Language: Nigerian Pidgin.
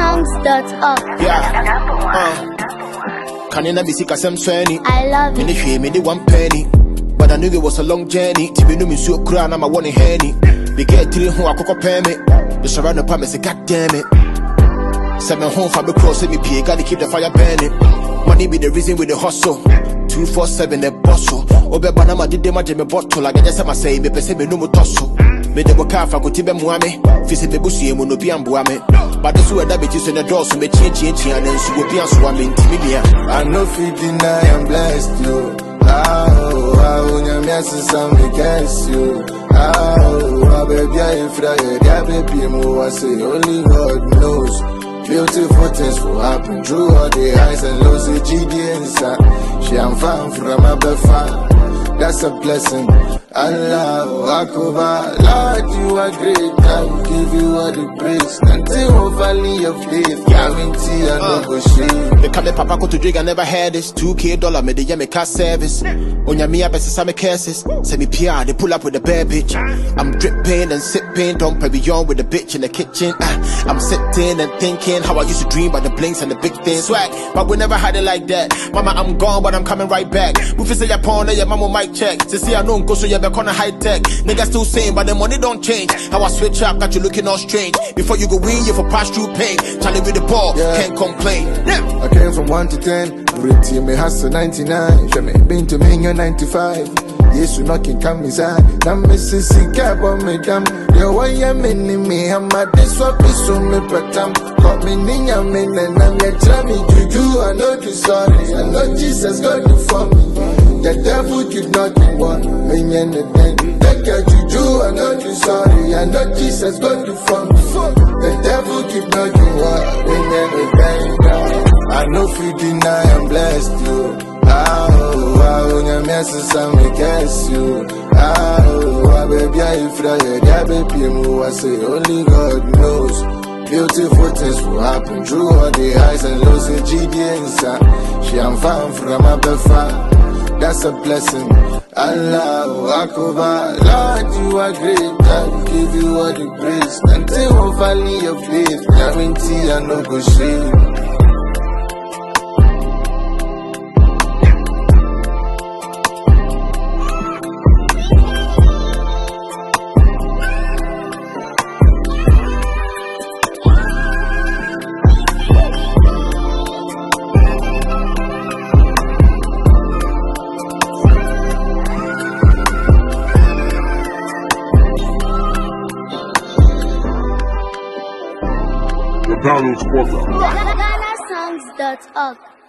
GhanaSongs.org. Yeah. Can you not be sick as I'm swearing? I love Me it. the me the 1 penny. But I knew it was a long journey. To be no me so crown, I'm a one henny. We get 3 who I could pay me. The surround the palm, say, God damn it. 7 home for the cross, me pay, gotta keep the fire burning. Money be the reason with the hustle. 247 the bustle. Obe banama did the magic me bottle. Like I just say, me pese me no more tussle. Me the waka for kutibe muame. Fisi me busi emu no bi ambuame. But this way that bitches in the door, so me change and then she will be answering intimidate. I know if you deny I'm blessed you. Oh, nyamia sisa me guess you. Oh, baby I fry, yeah baby mo I say only God knows. Beautiful things will happen through all the highs and lows. GD inside, she am far from a befa. That's a blessing. Allah Akbar, Lord, you are great. I will give you all the praise until valley of faith. Guarantee I no go shame. Me come papa go to drink, I never had this. $2K me the yeah me car service. Onya me a best me cases. Say me PR, they pull up with a bad bitch. I'm dripping and sipping, don't pay on with the bitch in the kitchen. I'm sitting and thinking how I used to dream about the blinks and the big things. Swag, but we never had it like that. Mama, I'm gone, but I'm coming right back. If say your pawn, your mama might check. To see I don't go so you back on a high tech. Niggas still same, but the money don't change. How I switch up, got you looking all strange. Before you go win, you for pass through pain. Charlie with the ball, can't complain. Yeah. I came from 1 to 10. Pretty me has a 99. She me been to me in 95. Yes, you knocking come inside. Now me sissy cap on me damn. Yo, why you meaning me? I'm at this swap is so me patam. Got me ninya me and I'm ya tell me juju. I know you sorry. I know Jesus got you for me. The devil did not want me and the thing. Take a juju. I know you sorry. I know Jesus got you for me. The devil did not want me and the thing. I know if you deny I'm blessed you. Nyamia sisa me guess you. Baby I fry, yeah baby mo I say only God knows. Beautiful things will happen through all the highs and lows. GD inside, she am far from a befa. That's a blessing. Allah Akbar, Lord you are great. I will give you all the praise until valley of faith. Guarantee I no go shame. The Download Squad. GhanaSongs.org.